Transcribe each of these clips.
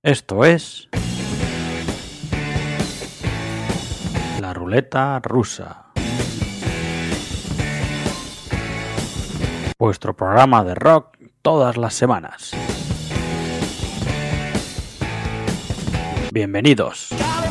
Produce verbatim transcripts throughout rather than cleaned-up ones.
Esto es La Ruleta Rusa, vuestro programa de rock todas las semanas. Bienvenidos.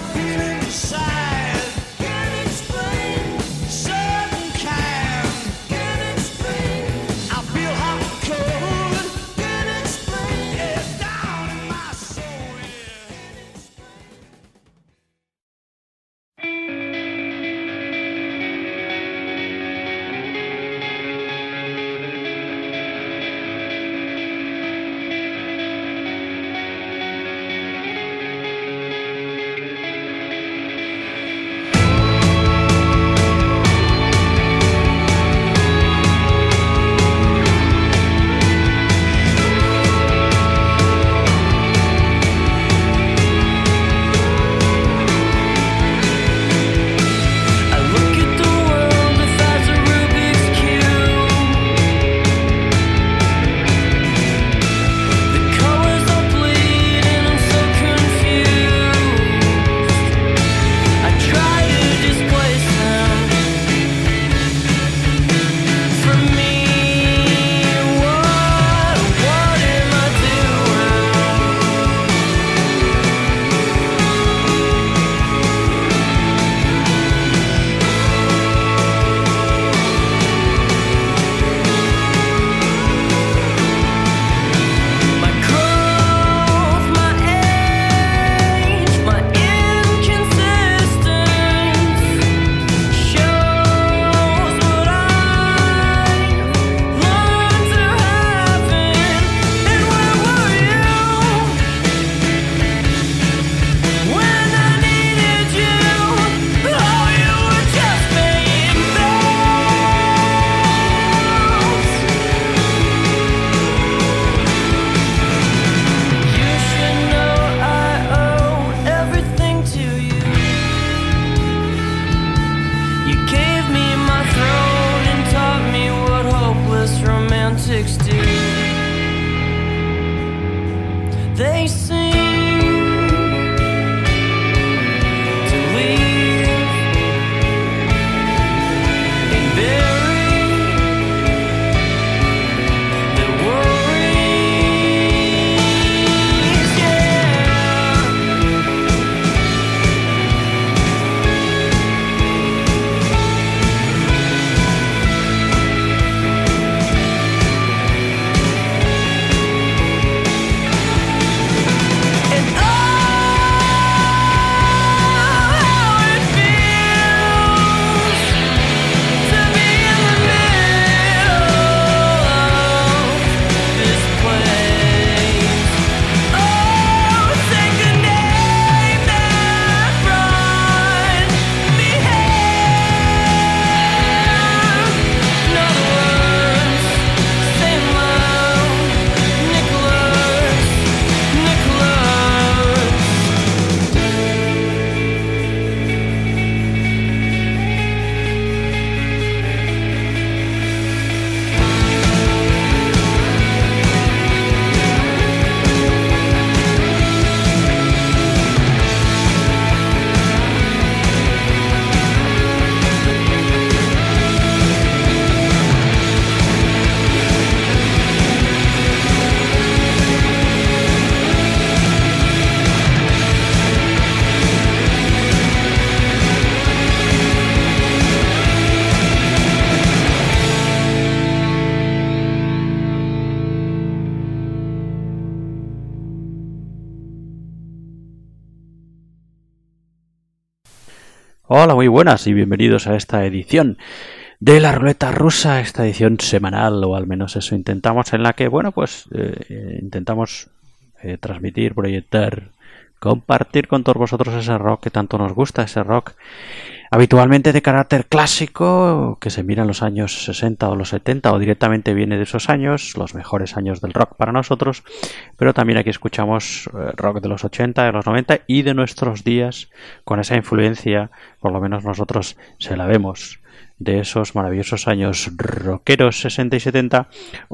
Hola, muy buenas y bienvenidos a esta edición de La Ruleta Rusa, esta edición semanal, o al menos eso intentamos, en la que, bueno, pues eh, intentamos eh, transmitir, proyectar, compartir con todos vosotros ese rock que tanto nos gusta, ese rock habitualmente de carácter clásico, que se mira en los años sesenta o los setenta, o directamente viene de esos años, los mejores años del rock para nosotros, pero también aquí escuchamos eh, rock de los ochenta, de los noventa y de nuestros días, con esa influencia, por lo menos nosotros se la vemos, de esos maravillosos años rockeros sesenta y setenta, o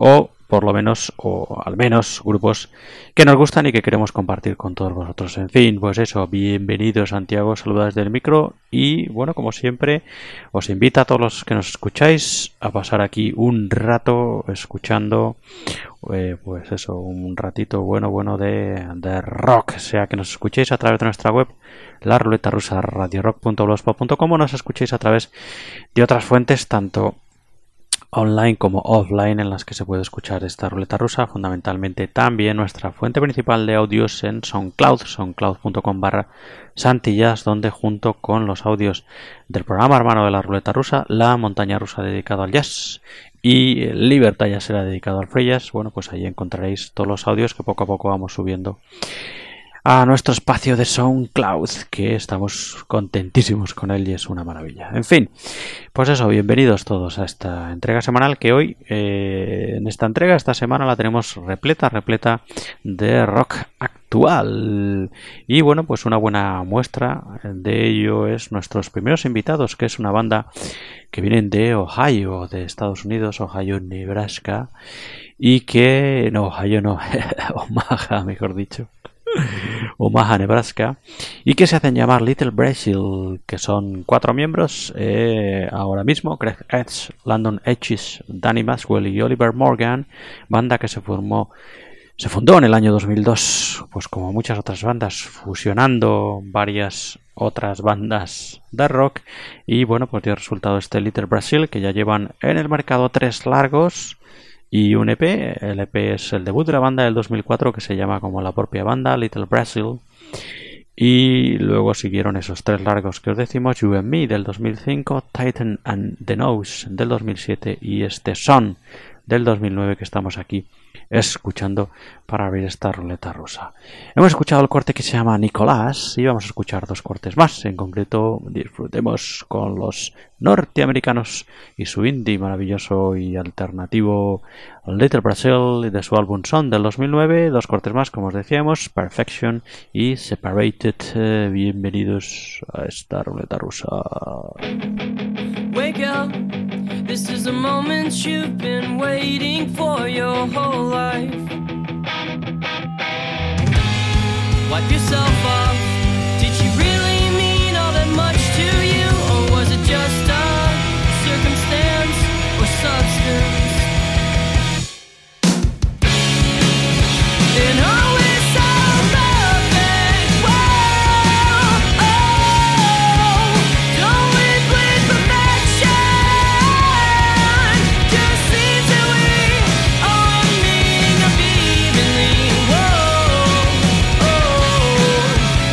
por lo menos, o al menos, grupos que nos gustan y que queremos compartir con todos vosotros. En fin, pues eso, bienvenidos, Santiago, saludos desde el micro y, bueno, como siempre, os invito a todos los que nos escucháis a pasar aquí un rato escuchando, eh, pues eso, un ratito bueno, bueno de, de rock, sea que nos escuchéis a través de nuestra web, la ruleta rusa radio rock punto blogspot punto com, o nos escuchéis a través de otras fuentes, tanto online como offline, en las que se puede escuchar esta ruleta rusa. Fundamentalmente también nuestra fuente principal de audios en SoundCloud, soundcloud punto com barra Santillas, donde junto con los audios del programa hermano de la ruleta rusa, La Montaña Rusa dedicado al jazz y Libertad ya será dedicado al free jazz, bueno, pues ahí encontraréis todos los audios que poco a poco vamos subiendo a nuestro espacio de SoundCloud, que estamos contentísimos con él y es una maravilla. En fin, pues eso, bienvenidos todos a esta entrega semanal que hoy, eh, en esta entrega, esta semana la tenemos repleta, repleta de rock actual. Y bueno, pues una buena muestra de ello es nuestros primeros invitados, que es una banda que vienen de Ohio, de Estados Unidos, Ohio, Nebraska, y que, no, Ohio no, Omaha, mejor dicho. Omaha, Nebraska, y que se hacen llamar Little Brazil, que son cuatro miembros eh, ahora mismo: Greg Edge, Landon Edges, Danny Maxwell y Oliver Morgan, banda que se formó se fundó en el año dos mil dos, pues como muchas otras bandas, fusionando varias otras bandas de rock, y bueno, pues dio resultado este Little Brazil, que ya llevan en el mercado tres largos y un E P. El E P es el debut de la banda del dos mil cuatro, que se llama como la propia banda, Little Brazil. Y luego siguieron esos tres largos que os decimos: You and Me del dos mil cinco, Titan and the Nose del dos mil siete y este Son del dos mil nueve, que estamos aquí escuchando para abrir esta ruleta rusa. Hemos escuchado el corte que se llama Nicolás y vamos a escuchar dos cortes más. En concreto, disfrutemos con los norteamericanos y su indie maravilloso y alternativo Little Brazil de su álbum Son del dos mil nueve. Dos cortes más, como os decíamos, Perfection y Separated. Eh, bienvenidos a esta ruleta rusa. Wake up, this is a moment you've been waiting for your whole life. Wipe yourself off. Did she really mean all that much to you? Or was it just a circumstance or substance? And always so perfect. Whoa, oh, don't wait with perfection. Just seems that we are meeting up evenly. Whoa, oh,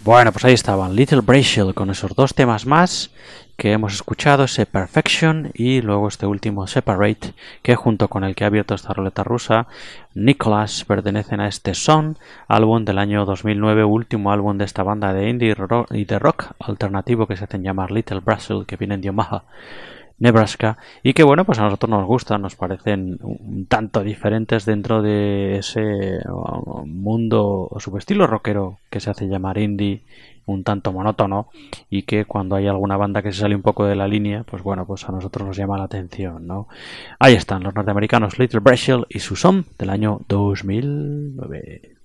Bueno, pues ahí estaban Little Bracial con esos dos temas más que hemos escuchado, ese Perfection y luego este último Separate, que junto con el que ha abierto esta ruleta rusa, Nicholas, pertenecen a este Son, álbum del año dos mil nueve, último álbum de esta banda de indie rock y de rock alternativo que se hacen llamar Little Bracial, que vienen de Omaha, Nebraska, y que bueno, pues a nosotros nos gustan, nos parecen un tanto diferentes dentro de ese mundo o subestilo rockero que se hace llamar indie, un tanto monótono, y que cuando hay alguna banda que se sale un poco de la línea, pues bueno, pues a nosotros nos llama la atención, ¿no? Ahí están los norteamericanos Little Bracial y su Son del año dos mil nueve.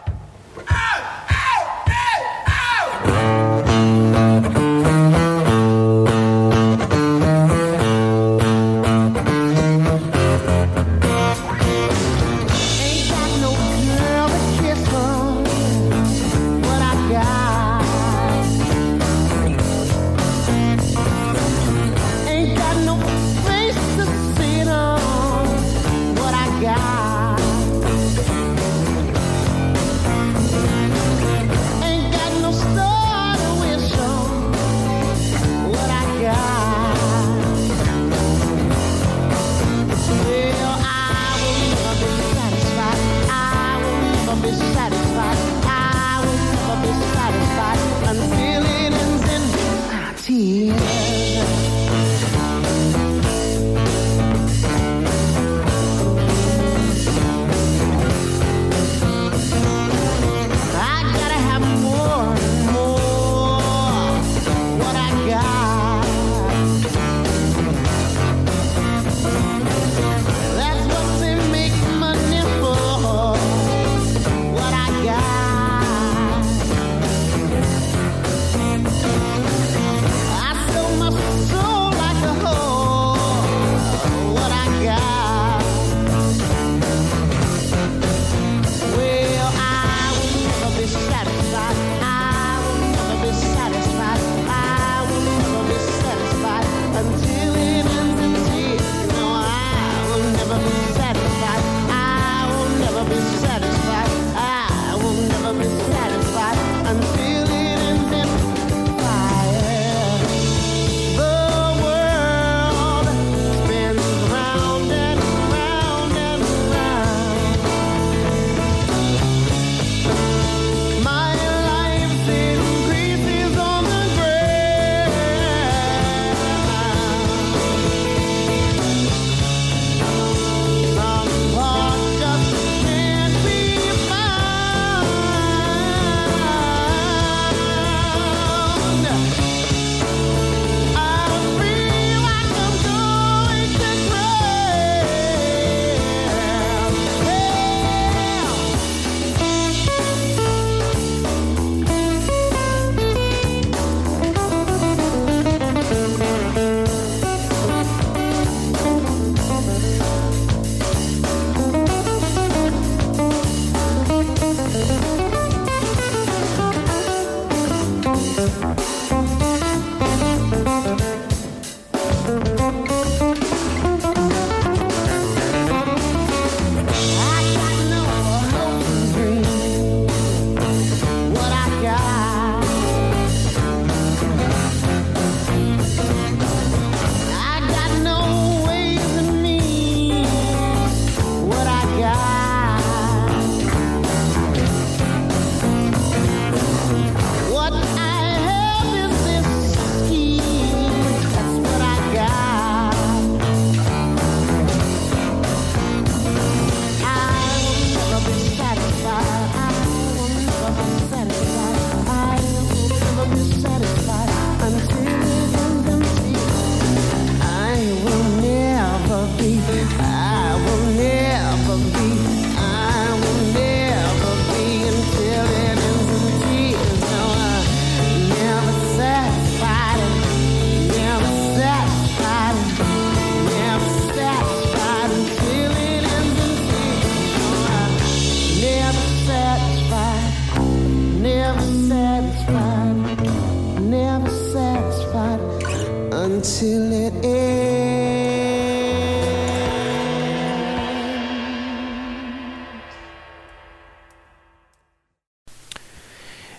Until it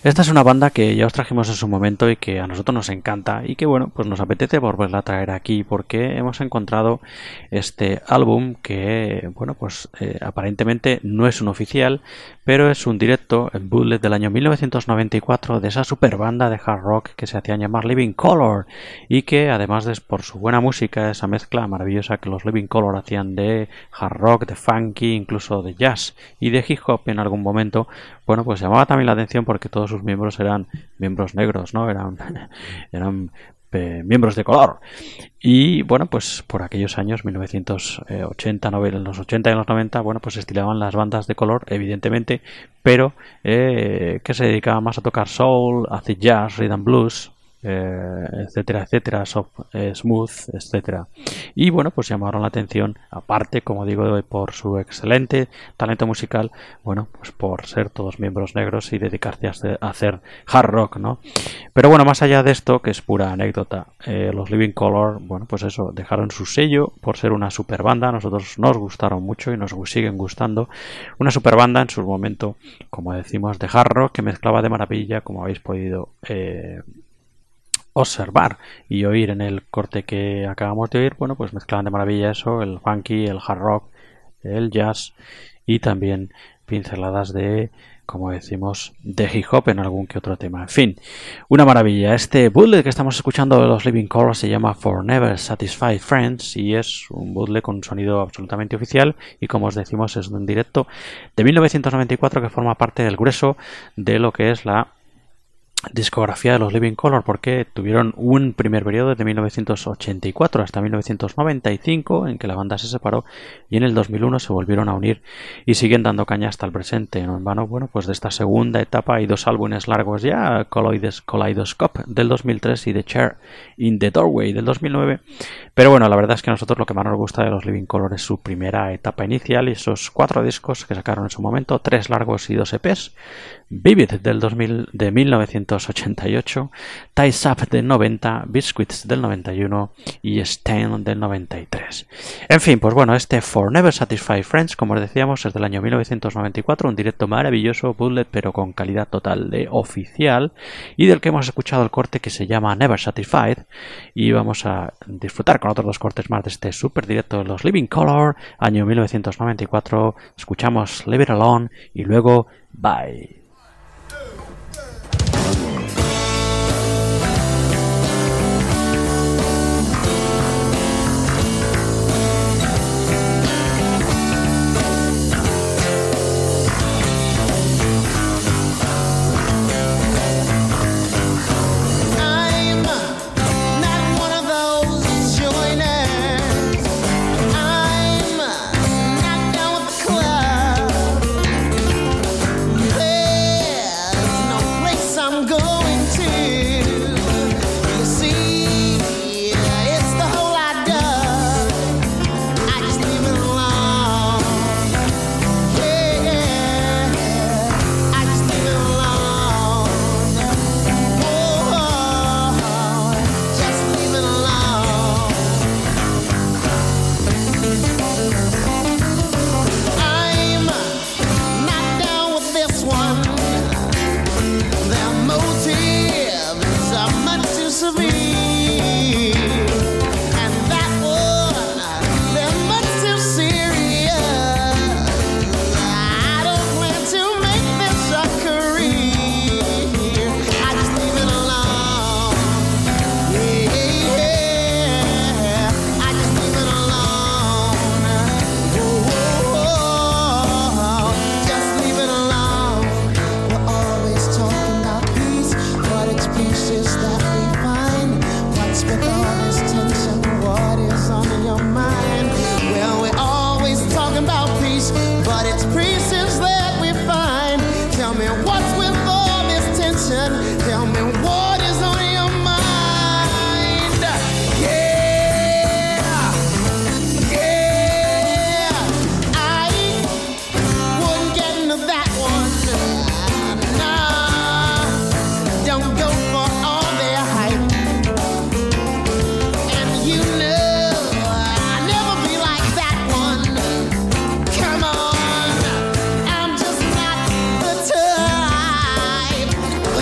Esta es una banda que ya os trajimos en su momento y que a nosotros nos encanta y que bueno, pues nos apetece volverla a traer aquí porque hemos encontrado este álbum que bueno, pues eh, aparentemente no es un oficial, pero es un directo en bootleg del año mil novecientos noventa y cuatro de esa super banda de hard rock que se hacían llamar Living Colour y que además de por su buena música, esa mezcla maravillosa que los Living Colour hacían de hard rock, de funky, incluso de jazz y de hip hop en algún momento, bueno, pues llamaba también la atención porque todos sus miembros eran miembros negros, ¿no? Eran, eran eh, miembros de color. Y bueno, pues por aquellos años, mil novecientos ochenta, noventa, en los ochenta y en los noventa, bueno, pues estilaban las bandas de color, evidentemente, pero eh, que se dedicaban más a tocar soul, acid jazz, rhythm blues, Eh, etcétera, etcétera, soft, eh, smooth, etcétera. Y bueno, pues llamaron la atención, aparte, como digo, por su excelente talento musical, bueno, pues por ser todos miembros negros y dedicarse a hacer, a hacer hard rock, ¿no? Pero bueno, más allá de esto, que es pura anécdota, eh, los Living Colour, bueno, pues eso, dejaron su sello por ser una super banda. A nosotros nos gustaron mucho y nos siguen gustando. Una super banda en su momento, como decimos, de hard rock que mezclaba de maravilla, como habéis podido eh, observar y oír en el corte que acabamos de oír. Bueno, pues mezclaban de maravilla eso, el funky, el hard rock, el jazz y también pinceladas de, como decimos, de hip hop en algún que otro tema. En fin, una maravilla. Este bootleg que estamos escuchando de los Living Colour se llama For Never Satisfied Friends y es un bootleg con un sonido absolutamente oficial y, como os decimos, es un directo de mil novecientos noventa y cuatro que forma parte del grueso de lo que es la discografía de los Living Colour, porque tuvieron un primer periodo desde mil novecientos ochenta y cuatro hasta mil novecientos noventa y cinco en que la banda se separó y en el dos mil uno se volvieron a unir y siguen dando caña hasta el presente. No en vano, bueno, pues de esta segunda etapa hay dos álbumes largos ya, Kaleidoscope del dos mil tres y The Chair in the Doorway del dos mil nueve, pero bueno, la verdad es que a nosotros lo que más nos gusta de los Living Colour es su primera etapa inicial y esos cuatro discos que sacaron en su momento, tres largos y dos E Pes. Vivid del dos mil, de mil novecientos ochenta y ocho, Ties Up del noventa, Biscuits del noventa y uno y Stain del noventa y tres. En fin, pues bueno, este For Never Satisfied Friends, como os decíamos, es del año mil novecientos noventa y cuatro, un directo maravilloso, bootleg, pero con calidad total de oficial, y del que hemos escuchado el corte que se llama Never Satisfied, y vamos a disfrutar con otros dos cortes más de este super directo de los Living Colour, año mil novecientos noventa y cuatro. Escuchamos Leave It Alone y luego Bye. Come on, I'm just not the type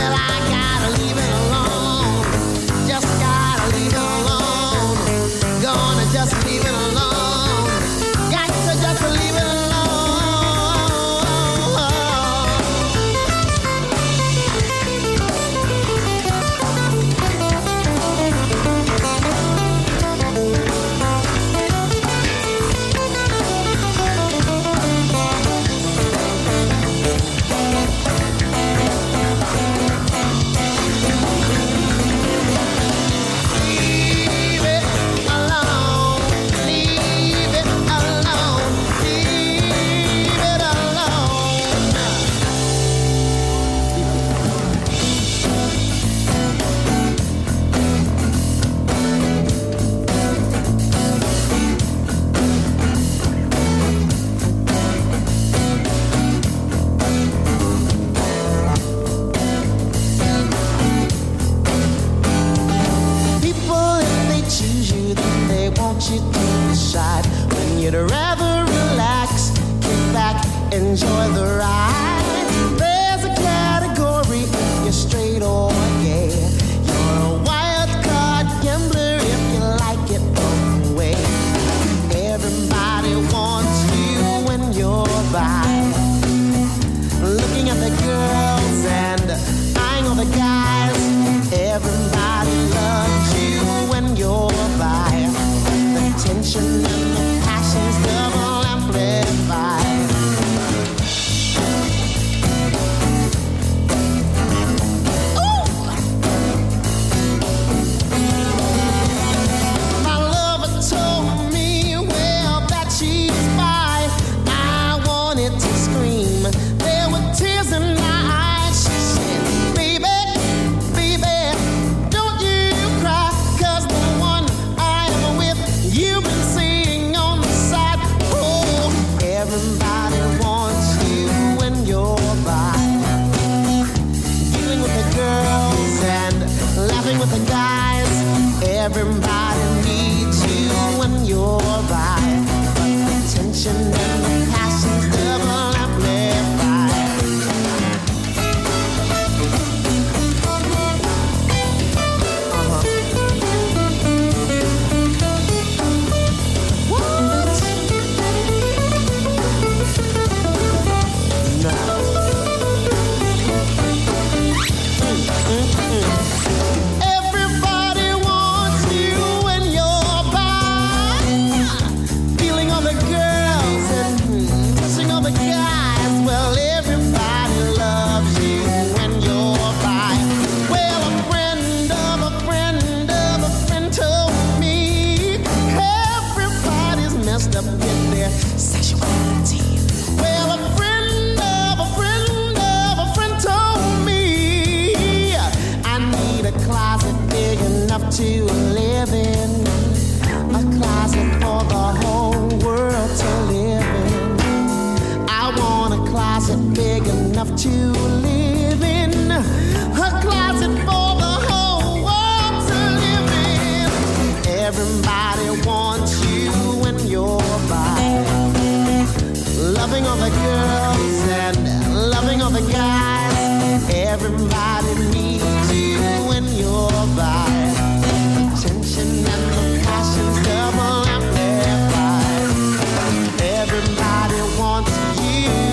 Everybody wants you when you're by. Feeling on the girls and touching on the guys. Well, everybody loves you when you're by. Well, a friend of a friend of a friend told me everybody's messed up with their sexuality. Well, a friend of a friend of a friend told me I need a closet big enough to live in, a closet for the whole world to live in. I want a closet big enough to live in, a closet for the whole world to live in. Everybody wants you when you're by, loving all the girls and loving all the guys. Everybody needs you when you're by. Attention and the passion's double amplified. Everybody wants you.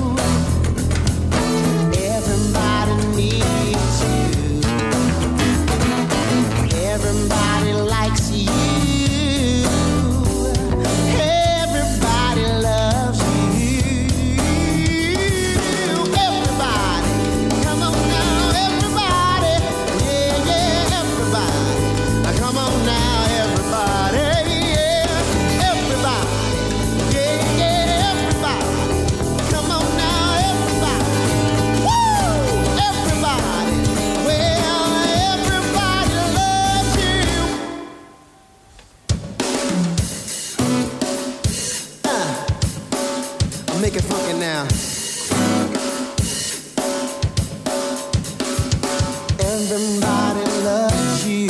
Everybody needs you. Everybody likes you. Everybody loves you. Everybody, come on now, everybody. Yeah, yeah, everybody. Now come on now, everybody. Yeah, everybody. Yeah, yeah, everybody. Come on now, everybody. Woo! Everybody. Well, everybody loves you. Uh, I'll make it funky now. Everybody loves you.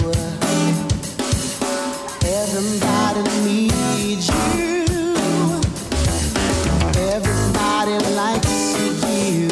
Everybody needs you. Everybody likes you.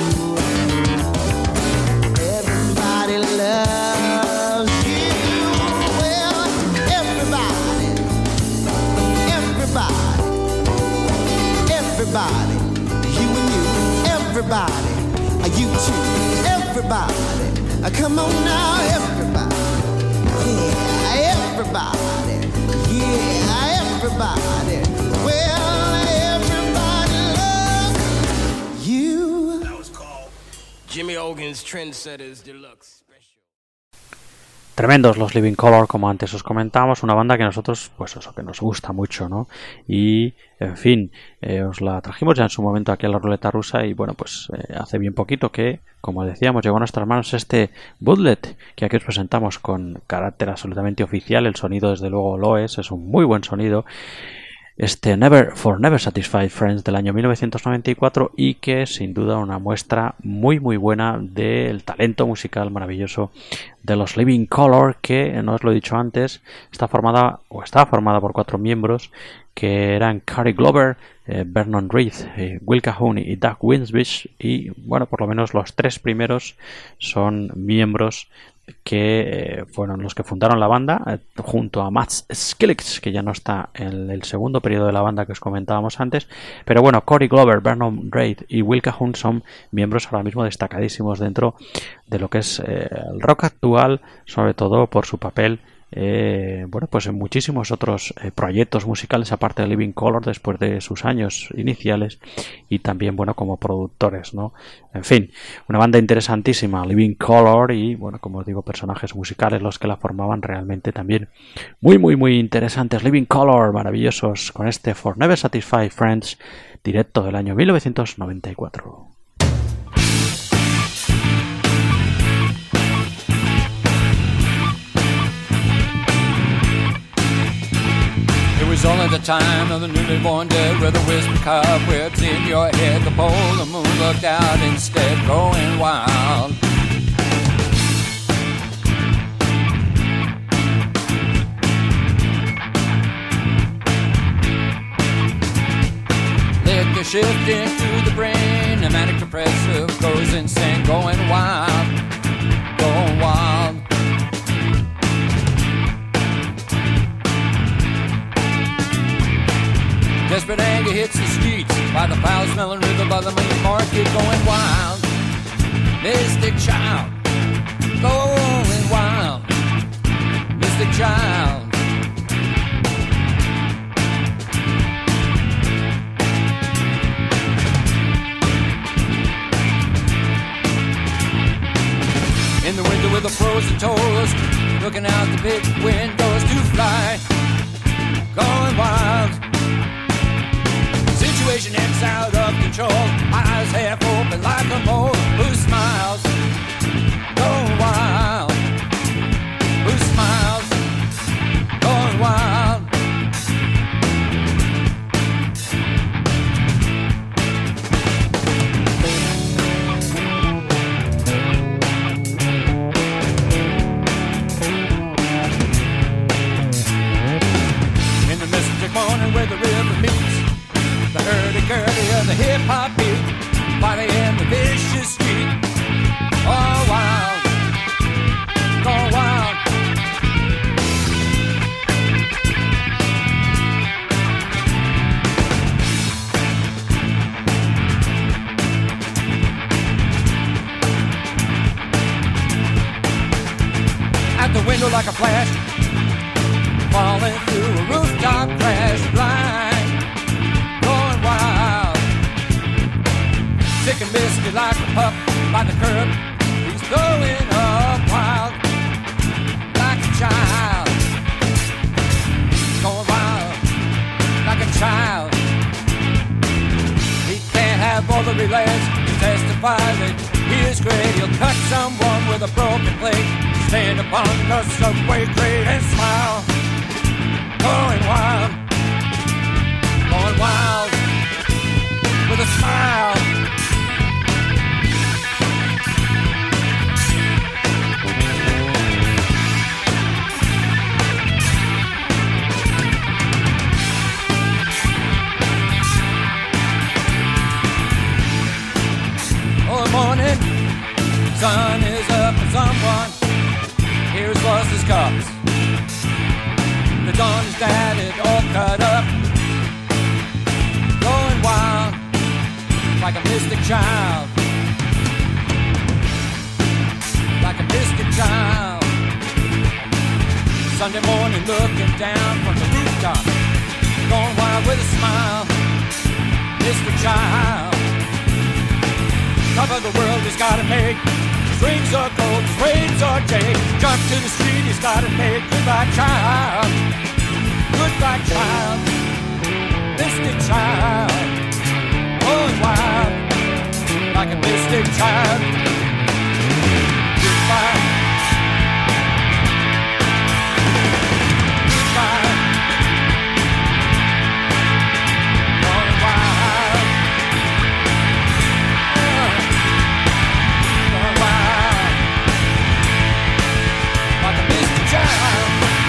Everybody loves you. Well, everybody, everybody, everybody, you and you, everybody, you too, everybody. Uh, Come on now, everybody. Yeah, everybody. Yeah, everybody. Well, everybody loves you. That was called Jimmy Hogan's Trendsetters Deluxe Special. Tremendos los Living Colour, como antes os comentábamos, una banda que nosotros, pues eso, que nos gusta mucho, ¿no? Y, en fin, eh, os la trajimos ya en su momento aquí a la Ruleta Rusa y, bueno, pues eh, hace bien poquito que, como decíamos, llegó a nuestras manos este bootleg que aquí os presentamos con carácter absolutamente oficial. El sonido, desde luego, lo es, es un muy buen sonido. Este Never for Never Satisfied Friends del año mil novecientos noventa y cuatro y que sin duda una muestra muy muy buena del talento musical maravilloso de los Living Colour, que no os lo he dicho antes, está formada o está formada por cuatro miembros que eran Cary Glover, eh, Vernon Reid, eh, Will Calhoun y Doug Winsbich, y bueno, por lo menos los tres primeros son miembros que eh, fueron los que fundaron la banda, eh, junto a Matt Skillix, que ya no está en el segundo periodo de la banda que os comentábamos antes, pero bueno, Cary Glover, Vernon Reid y Will Calhoun son miembros ahora mismo destacadísimos dentro de lo que es eh, el rock actual, sobre todo por su papel Eh, bueno, pues en muchísimos otros eh, proyectos musicales aparte de Living Colour después de sus años iniciales, y también, bueno, como productores, ¿no? En fin, una banda interesantísima, Living Colour, y bueno, como os digo, personajes musicales los que la formaban realmente también muy muy muy interesantes. Living Colour, maravillosos, con este For Never Satisfied Friends, directo del año mil novecientos noventa y cuatro. It was only the time of the newly born dead, where the whisper cobwebs in your head. The polar moon looked out instead, going wild. Liquor shifting through the brain, the manic depressive goes insane, going wild, going wild. Desperate anger hits the streets by the foul-smelling river, by the main market, going wild. Mystic child, In the winter with the frozen toes, looking out the big windows to fly, going wild. Situation is out of control, eyes half open like a mole who smiles, going wild. Who smiles, going wild. Morning where the river meets the hurdy-gurdy of the hip-hop beat, fighting in the vicious street, all wild, going wild. At the window like a flash, falling through a rooftop crash, blind, going wild. Sick and misty like a pup by the curb, he's going up wild, like a child, going wild, like a child. He can't have all the relays, he testifies that he is great. He'll cut someone with a broken plate, stand upon the subway grate and smile, going wild, going wild, with a smile. Oh, the morning sun is up and someone here has lost his cups. The dawn is battered, all cut up, going wild, like a mystic child, like a mystic child. Sunday morning looking down from the rooftop, going wild with a smile, mystic child. Top of the world he's gotta make, swings or gold, swings or take, jump to the street he's gotta make, goodbye child. Goodbye, child, mystic child, going wild, like a mystic child. Goodbye, goodbye, going wild, going wild, like a mystic child.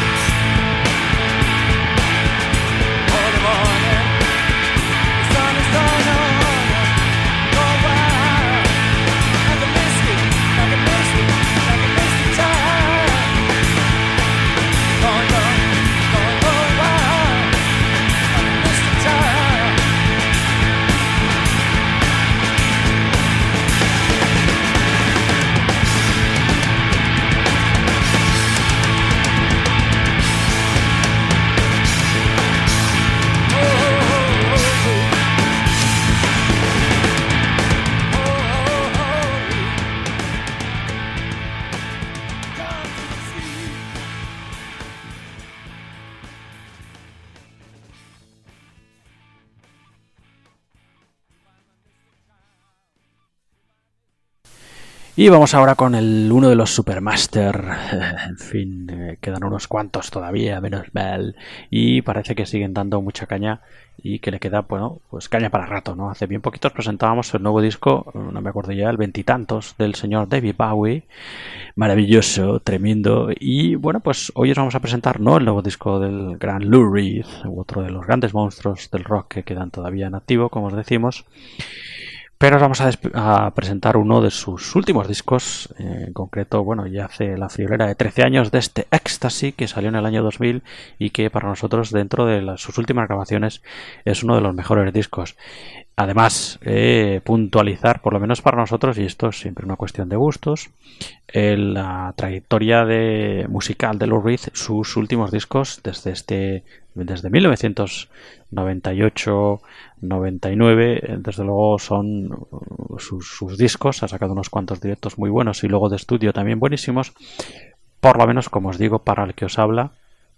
Y vamos ahora con el uno de los Supermaster. En fin, eh, quedan unos cuantos todavía, menos mal. Y parece que siguen dando mucha caña y que le queda, bueno, pues caña para rato, ¿no? Hace bien poquitos presentábamos el nuevo disco, no me acuerdo ya, el veintitantos, del señor David Bowie. Maravilloso, tremendo. Y bueno, pues hoy os vamos a presentar no el nuevo disco del gran Lou Reed, otro de los grandes monstruos del rock que quedan todavía en activo, como os decimos. Pero os vamos a, a presentar uno de sus últimos discos, eh, en concreto, bueno, ya hace la friolera de trece años de este Ecstasy, que salió en el año dos mil y que para nosotros, dentro de las, sus últimas grabaciones, es uno de los mejores discos. Además, eh, puntualizar, por lo menos para nosotros, y esto es siempre una cuestión de gustos, eh, la trayectoria de, musical de Lou Reed, sus últimos discos desde este desde mil novecientos noventa y ocho noventa y nueve, desde luego son sus, sus discos, ha sacado unos cuantos directos muy buenos y luego de estudio también buenísimos, por lo menos, como os digo, para el que os habla,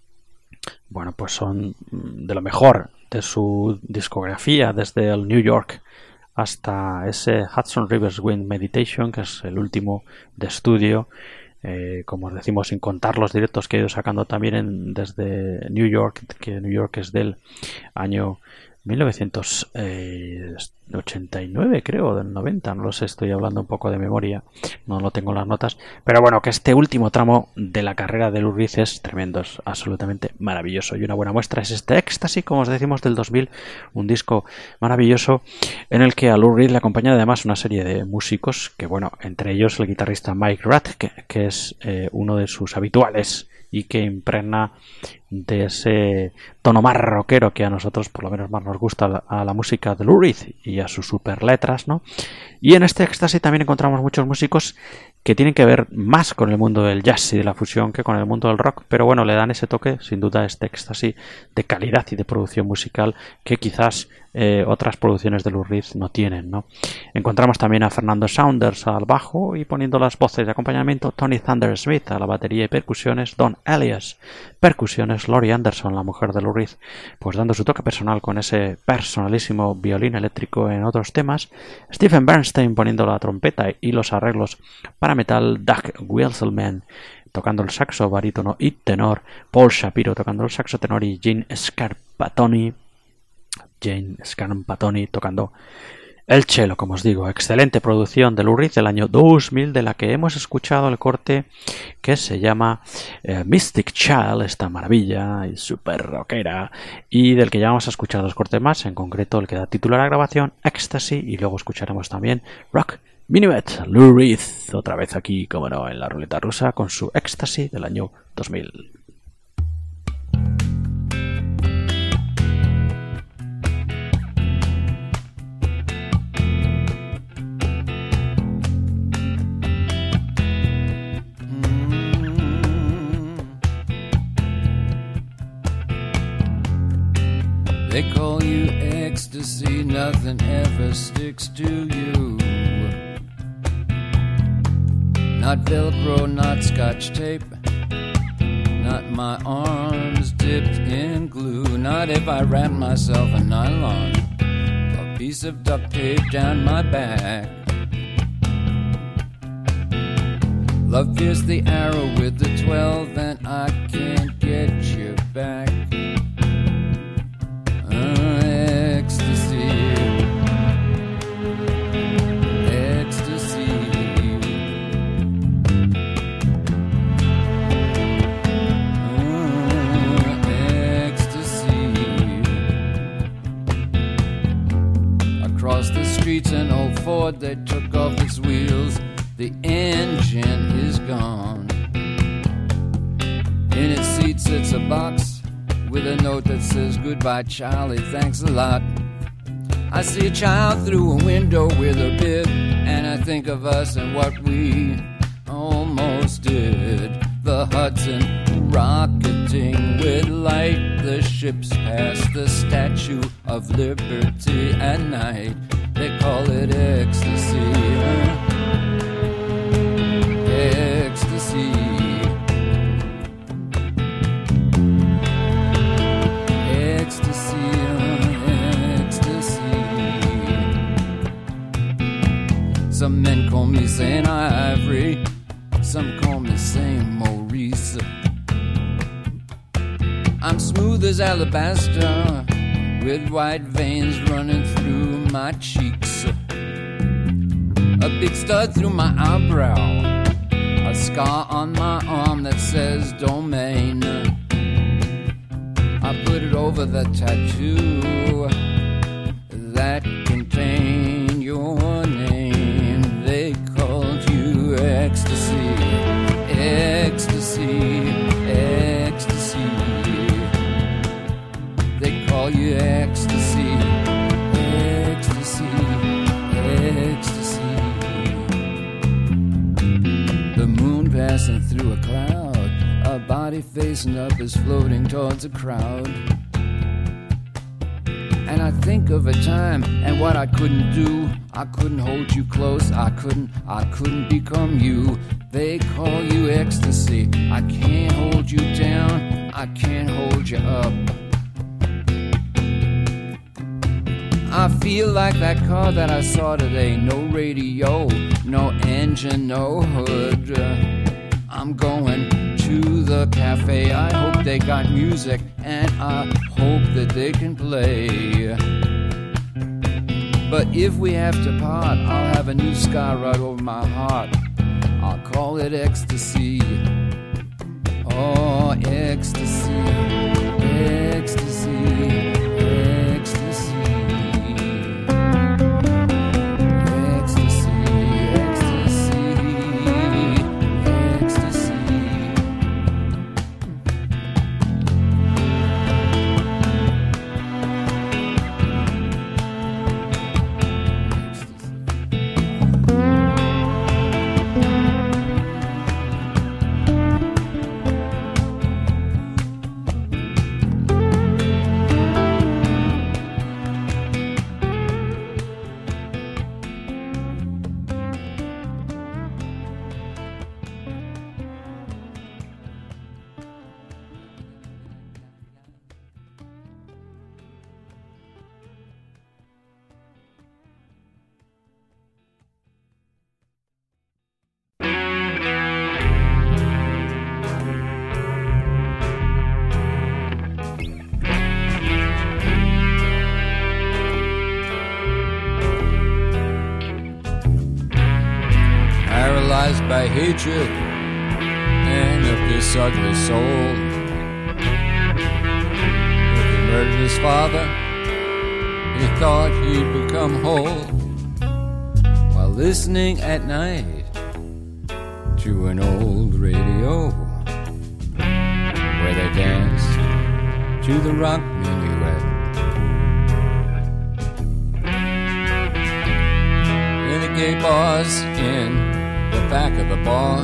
bueno, pues son de lo mejor de su discografía, desde el New York hasta ese Hudson Rivers Wind Meditation, que es el último de estudio, eh, como os decimos, sin contar los directos que he ido sacando también en, desde New York, que New York es del año mil novecientos ochenta y nueve, creo, del noventa, no lo sé, estoy hablando un poco de memoria, no lo tengo en las notas, pero bueno, que este último tramo de la carrera de Lou Reed es tremendo, es absolutamente maravilloso, y una buena muestra es este Ecstasy, como os decimos, del dos mil, un disco maravilloso en el que a Lou Reed le acompaña además una serie de músicos, que bueno, entre ellos el guitarrista Mike Ratt, que, que es eh, uno de sus habituales y que impregna de ese tono más rockero que a nosotros por lo menos más nos gusta la, a la música de Lou Reed y a sus super letras, ¿no? Y en este Ecstasy también encontramos muchos músicos que tienen que ver más con el mundo del jazz y de la fusión que con el mundo del rock, pero bueno, le dan ese toque, sin duda, este Ecstasy de calidad y de producción musical que quizás eh, otras producciones de Lou Reed no tienen, ¿no? Encontramos también a Fernando Saunders al bajo y poniendo las voces de acompañamiento, Tony Thunder Smith a la batería y percusiones, Don Elias, percusiones, Laurie Anderson, la mujer de Lou Reed, pues dando su toque personal con ese personalísimo violín eléctrico en otros temas, Stephen Bernstein poniendo la trompeta y los arreglos para metal, Doug Wieselman tocando el saxo barítono y tenor, Paul Shapiro tocando el saxo tenor y Gene Scarpatoni, Jane Scarpatoni tocando el cello, como os digo. Excelente producción de Lou Reed del año dos mil, de la que hemos escuchado el corte que se llama eh, Mystic Child, esta maravilla y super rockera, y del que ya vamos a escuchar dos cortes más, en concreto el que da título a la grabación, Ecstasy, y luego escucharemos también Rock Minuet, Lou Reed, otra vez aquí, como no, en la ruleta rusa, con su Ecstasy del año dos mil. They call you ecstasy, nothing ever sticks to you. Not Velcro, not Scotch tape, not my arms dipped in glue, not if I wrap myself in nylon, a piece of duct tape down my back. Love pierced the arrow with the twelve and I can't get you back. An old Ford that took off its wheels, the engine is gone. In its seat sits a box with a note that says, goodbye Charlie, thanks a lot. I see a child through a window with a bib, and I think of us and what we almost did. The Hudson rocketing with light, the ships pass the Statue of Liberty at night. They call it ecstasy, ecstasy, ecstasy, ecstasy. Some men call me Saint Ivory, some call me Saint Maurice. I'm smooth as alabaster, with white veins running through my cheeks, a big stud through my eyebrow, a scar on my arm that says domain. I put it over the tattoo that contained your name. They called you ecstasy, ecstasy, ecstasy. They call you ecstasy, ecstasy. passing through a cloud. A body facing up is floating towards a crowd. And I think of a time and what I couldn't do. I couldn't hold you close, I couldn't, I couldn't become you. They call you ecstasy. I can't hold you down, I can't hold you up. I feel like that car that I saw today. No radio, no engine, no hood. I'm going to the cafe. I hope they got music, and I hope that they can play. But if we have to part, I'll have a new scar right over my heart. I'll call it ecstasy. Oh, ecstasy, ecstasy, ecstasy. By hatred and of this ugly soul. If he murdered his father, he thought he'd become whole, while listening at night to an old radio where they danced to the rock minuet. In the gay bars in the back of the bar,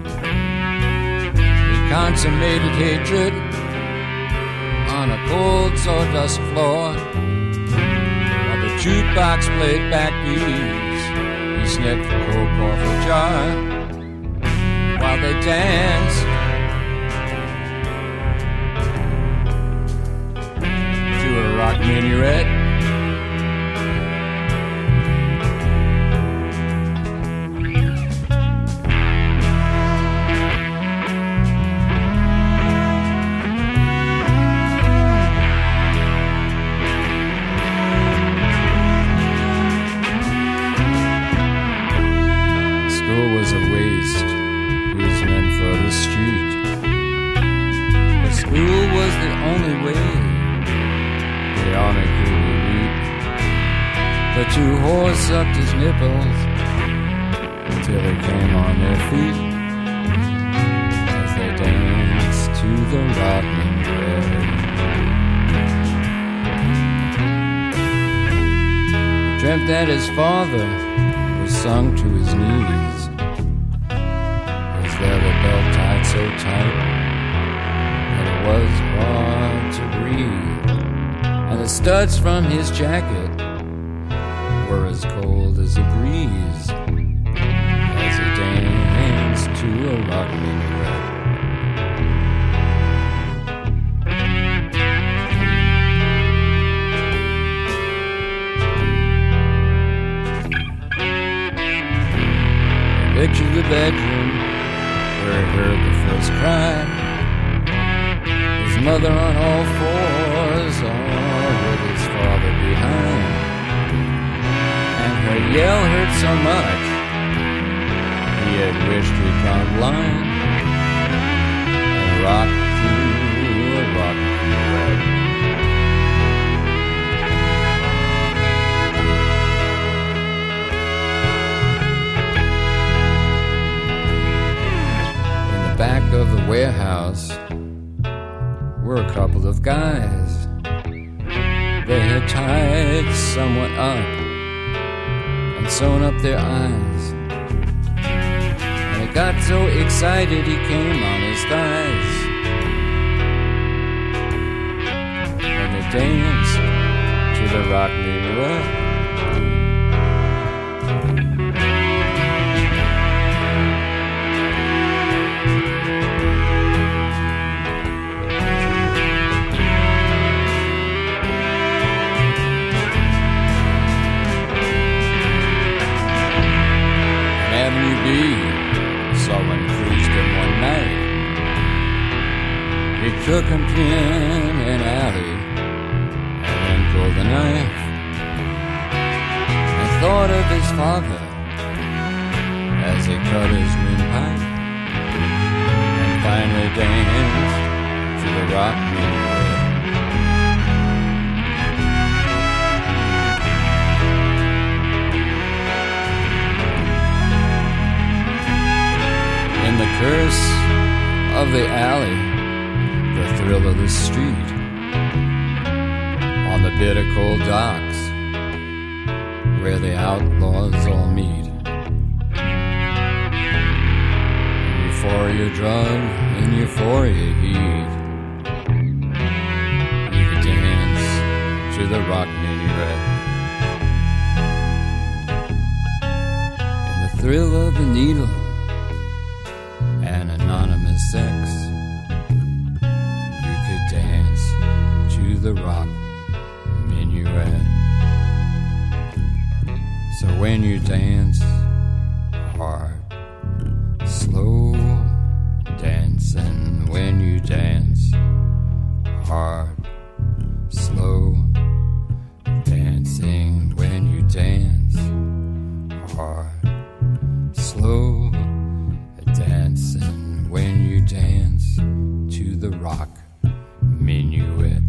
he consummated hatred on a cold sawdust floor. While the jukebox played backbeats, he sniffed the coke off a jar. While they danced to a rock minuet. The two whores sucked his nipples until they came on their feet as they danced to the rock minuet. He dreamt that his father was sunk to his knees, his leather belt tied so tight that it was hard to breathe, and the studs from his jacket were as cold as a breeze as he danced to a rock minuet. Picture the bedroom where he heard the first cry. His mother on all fours, all with his father behind. Her yell hurt so much he had wished he'd gone blind and rocked to a rock minuet. In the back of the warehouse were a couple of guys. They had tied someone up and sewn up their eyes, and a got so excited he came on his thighs. And they danced to the rock minuet. Someone cruised in one night. He took him in an alley and then pulled a knife. I thought of his father as he cut his windpipe and finally danced to the rock minuet. In the curse of the alley, the thrill of the street, on the bitter cold docks, where the outlaws all meet. Euphoria drug and euphoria heat. You could dance to the rock minuet. In the thrill of the needle and anonymous sex, you could dance to the rock minuet. So when you dance hard, slow dancing, when you dance hard, slow dancing, when you dance hard, slow dancing, when you dance to the rock minuet.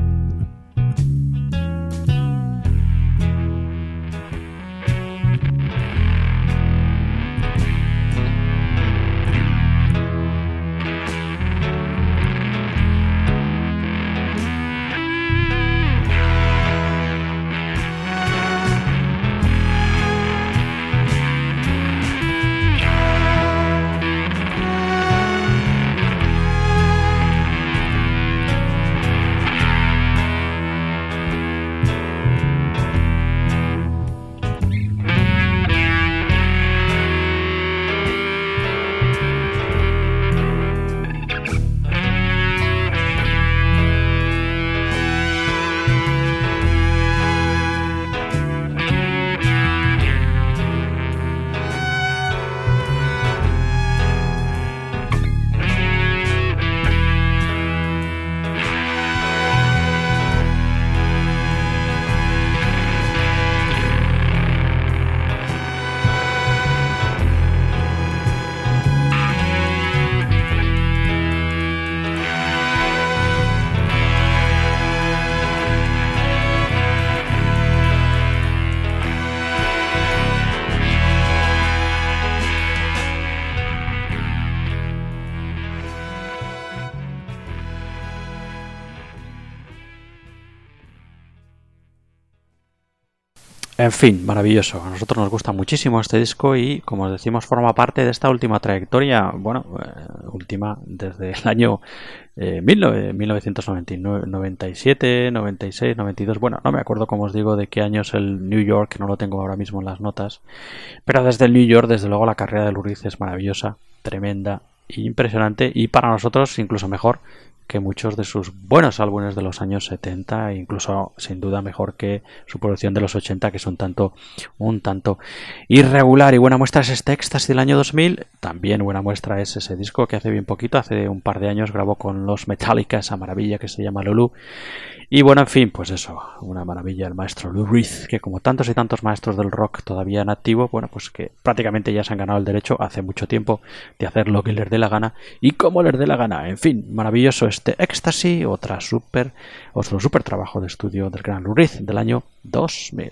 En fin, maravilloso. A nosotros nos gusta muchísimo este disco y, como os decimos, forma parte de esta última trayectoria, bueno, eh, última desde el año eh, mil novecientos noventa y siete, noventa y seis, noventa y dos. Bueno, no me acuerdo, como os digo, de qué año es el New York, no lo tengo ahora mismo en las notas. Pero desde el New York, desde luego, la carrera de Lou Reed es maravillosa, tremenda e impresionante, y para nosotros incluso mejor que muchos de sus buenos álbumes de los años setenta, e incluso sin duda mejor que su producción de los ochenta, que es un tanto un tanto irregular. Y buena muestra es este Éxtasis del año dos mil. También buena muestra es ese disco que hace bien poquito, hace un par de años, grabó con los Metallica, esa maravilla que se llama Lulu. Y bueno, en fin, pues eso, una maravilla el maestro Lou Reed, que como tantos y tantos maestros del rock todavía en activo, bueno, pues que prácticamente ya se han ganado el derecho hace mucho tiempo de hacer lo que les dé la gana y como les dé la gana. En fin, maravilloso este Éxtasis, otra super, otro super trabajo de estudio del gran Lou Reed del año dos mil.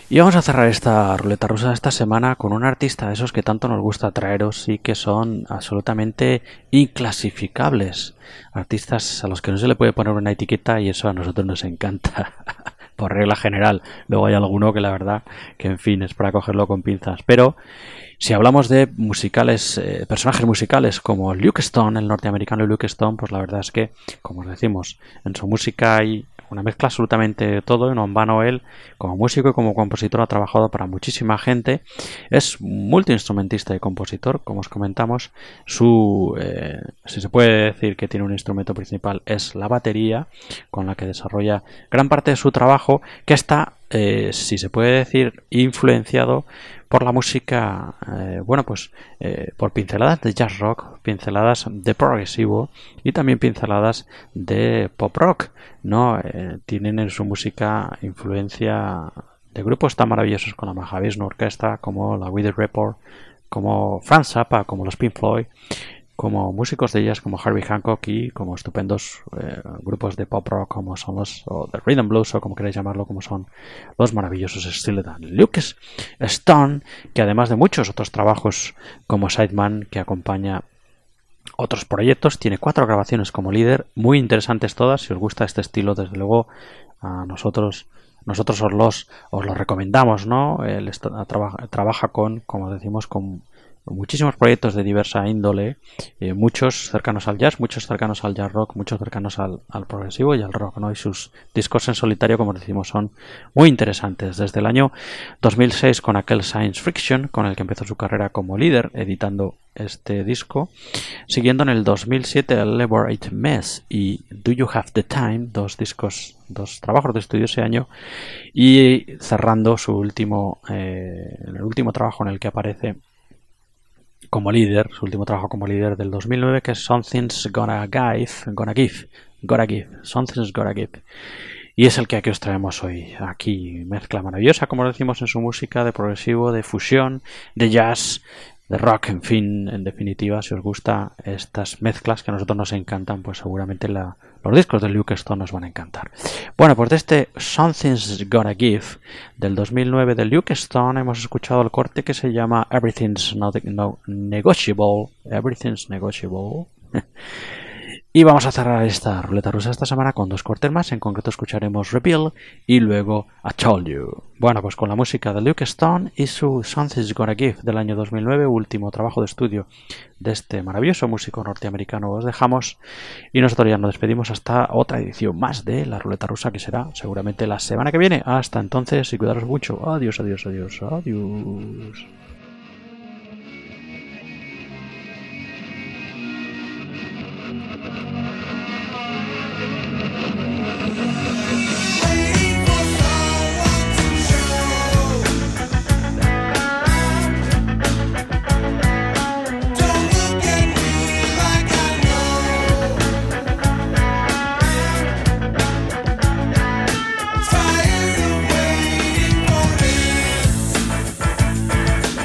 Y vamos a cerrar esta ruleta rusa de esta semana con un artista de esos que tanto nos gusta traeros y que son absolutamente inclasificables. Artistas a los que no se le puede poner una etiqueta y eso a nosotros nos encanta. Por regla general. Luego hay alguno que la verdad que en fin es para cogerlo con pinzas. Pero si hablamos de musicales, eh, personajes musicales como Luke Stone, el norteamericano Luke Stone, pues la verdad es que, como os decimos, en su música hay una mezcla absolutamente de todo, y no en vano él, como músico y como compositor, ha trabajado para muchísima gente. Es multiinstrumentista y compositor, como os comentamos. Su, eh, si se puede decir que tiene un instrumento principal, es la batería, con la que desarrolla gran parte de su trabajo, que está, eh, si se puede decir, influenciado por la música, eh, bueno, pues eh, por pinceladas de jazz rock, pinceladas de progresivo y también pinceladas de pop rock, ¿no? Eh, tienen en su música influencia de grupos tan maravillosos como la Mahavishnu Orquesta, como la Weather Report, como Frank Zappa, como los Pink Floyd, como músicos de jazz como Herbie Hancock y como estupendos eh, grupos de pop rock como son los o de rhythm blues o como queráis llamarlo, como son los maravillosos Steely Dan. Luke Stone, que además de muchos otros trabajos como sideman que acompaña otros proyectos, tiene cuatro grabaciones como líder, muy interesantes todas. Si os gusta este estilo, desde luego a nosotros nosotros os los os los recomendamos, ¿no? Él está, trabaja, trabaja con, como decimos, con muchísimos proyectos de diversa índole, eh, muchos cercanos al jazz, muchos cercanos al jazz rock, muchos cercanos al, al progresivo y al rock, ¿no? Y sus discos en solitario, como decimos, son muy interesantes. Desde el año dos mil seis con aquel Science Friction, con el que empezó su carrera como líder, editando este disco, siguiendo en el dos mil siete el Elaborate Mess y Do You Have the Time, dos discos, dos trabajos de estudio ese año, y cerrando su último, eh, el último trabajo en el que aparece como líder, su último trabajo como líder del dos mil nueve, que es Something's Gonna Give, Gonna Give, Gonna Give, Something's Gonna Give. Y es el que aquí os traemos hoy. Aquí mezcla maravillosa, como decimos en su música, de progresivo, de fusión, de jazz, de rock, en fin, en definitiva, si os gustan estas mezclas que a nosotros nos encantan, pues seguramente la, los discos de Luke Stone nos van a encantar. Bueno, pues de este Something's Gonna Give del dos mil nueve de Luke Stone hemos escuchado el corte que se llama Everything's Not no, Negotiable. Everything's Negotiable. Y vamos a cerrar esta ruleta rusa esta semana con dos cortes más. En concreto escucharemos Reveal y luego I Told You. Bueno, pues con la música de Luke Stone y su Something's Gonna Give del año dos mil nueve, último trabajo de estudio de este maravilloso músico norteamericano, os dejamos y nosotros ya nos despedimos hasta otra edición más de la ruleta rusa, que será seguramente la semana que viene. Hasta entonces y cuidaros mucho. Adiós, adiós, adiós, adiós. Tired of waiting for this.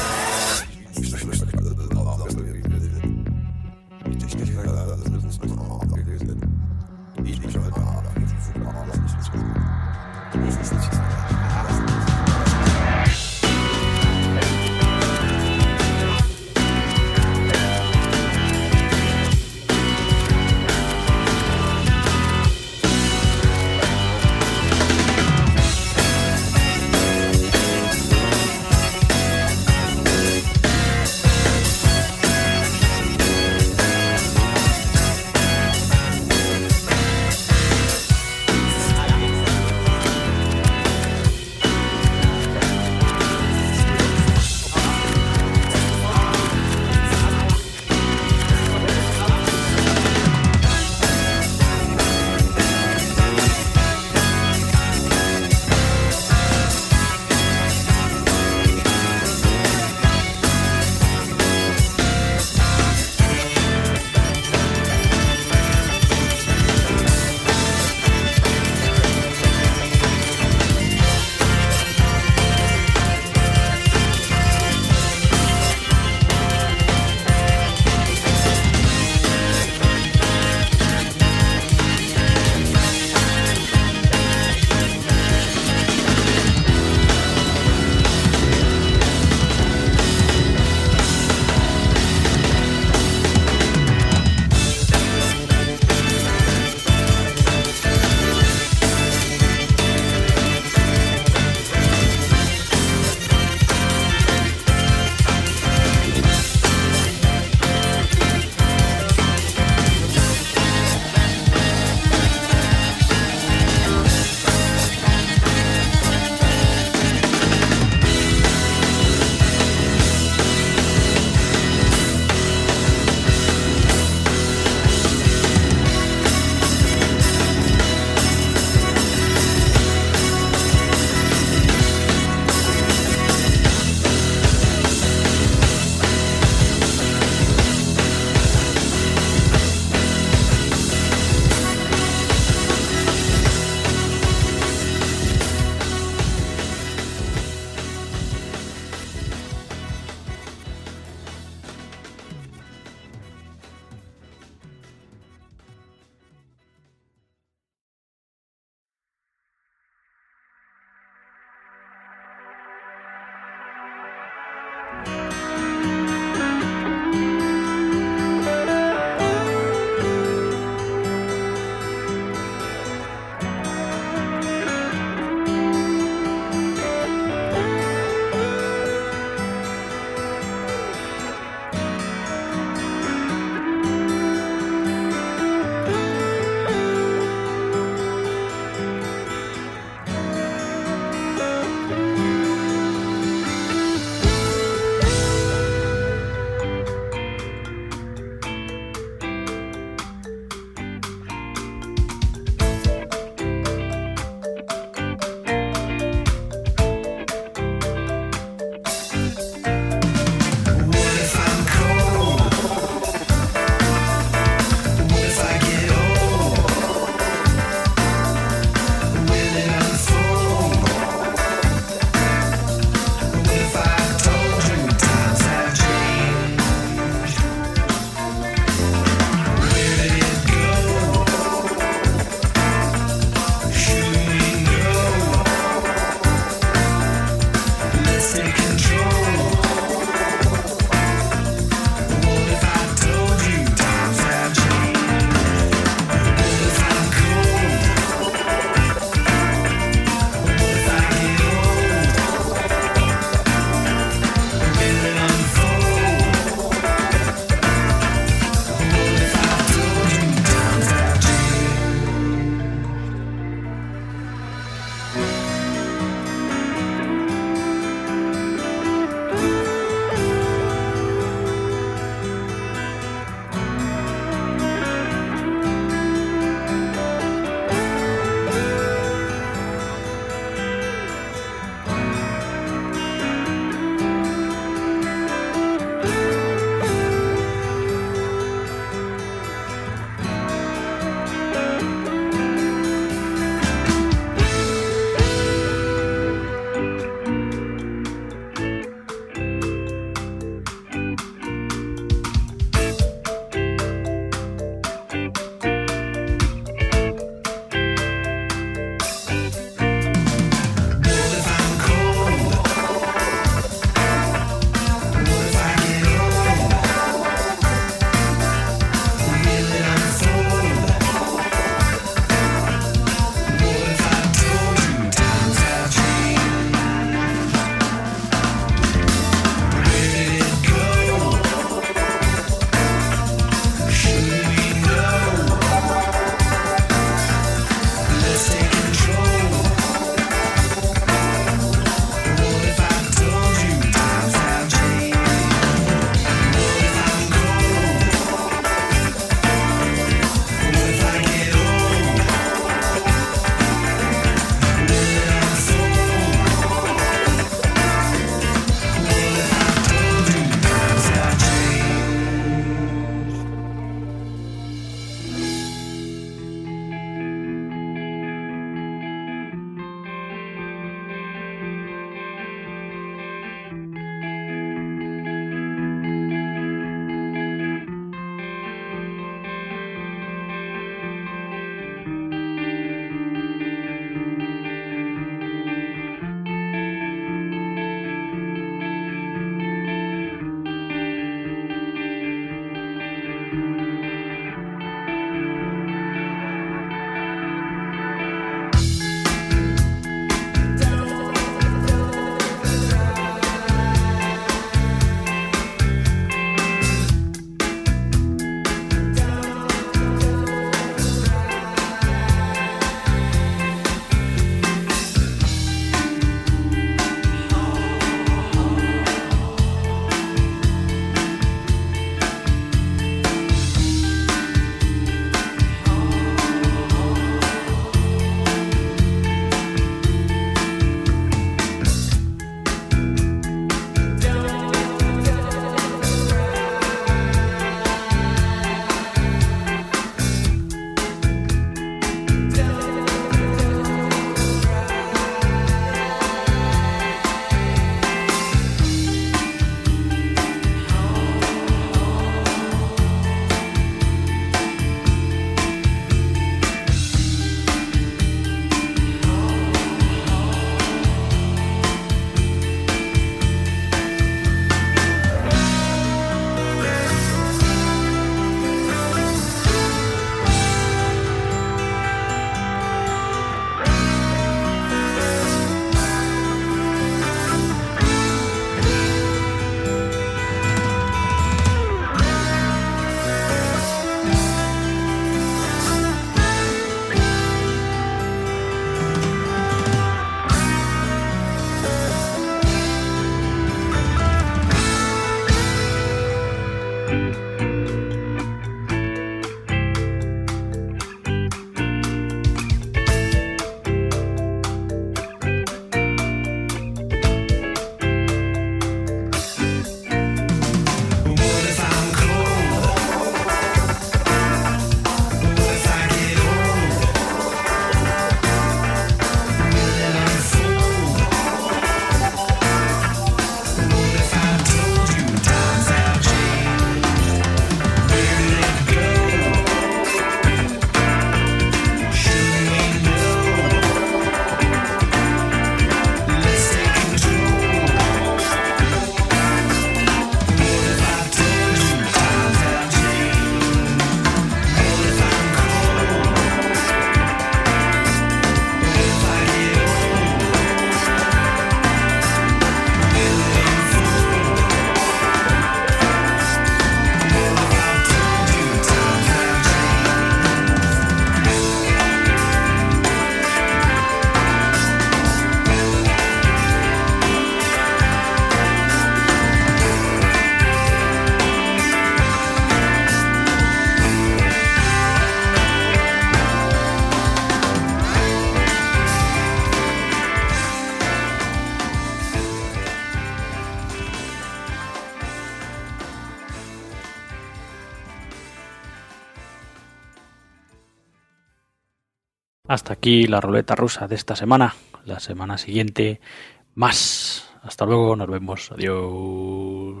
Hasta aquí la ruleta rusa de esta semana. La semana siguiente, más. Hasta luego, nos vemos. Adiós.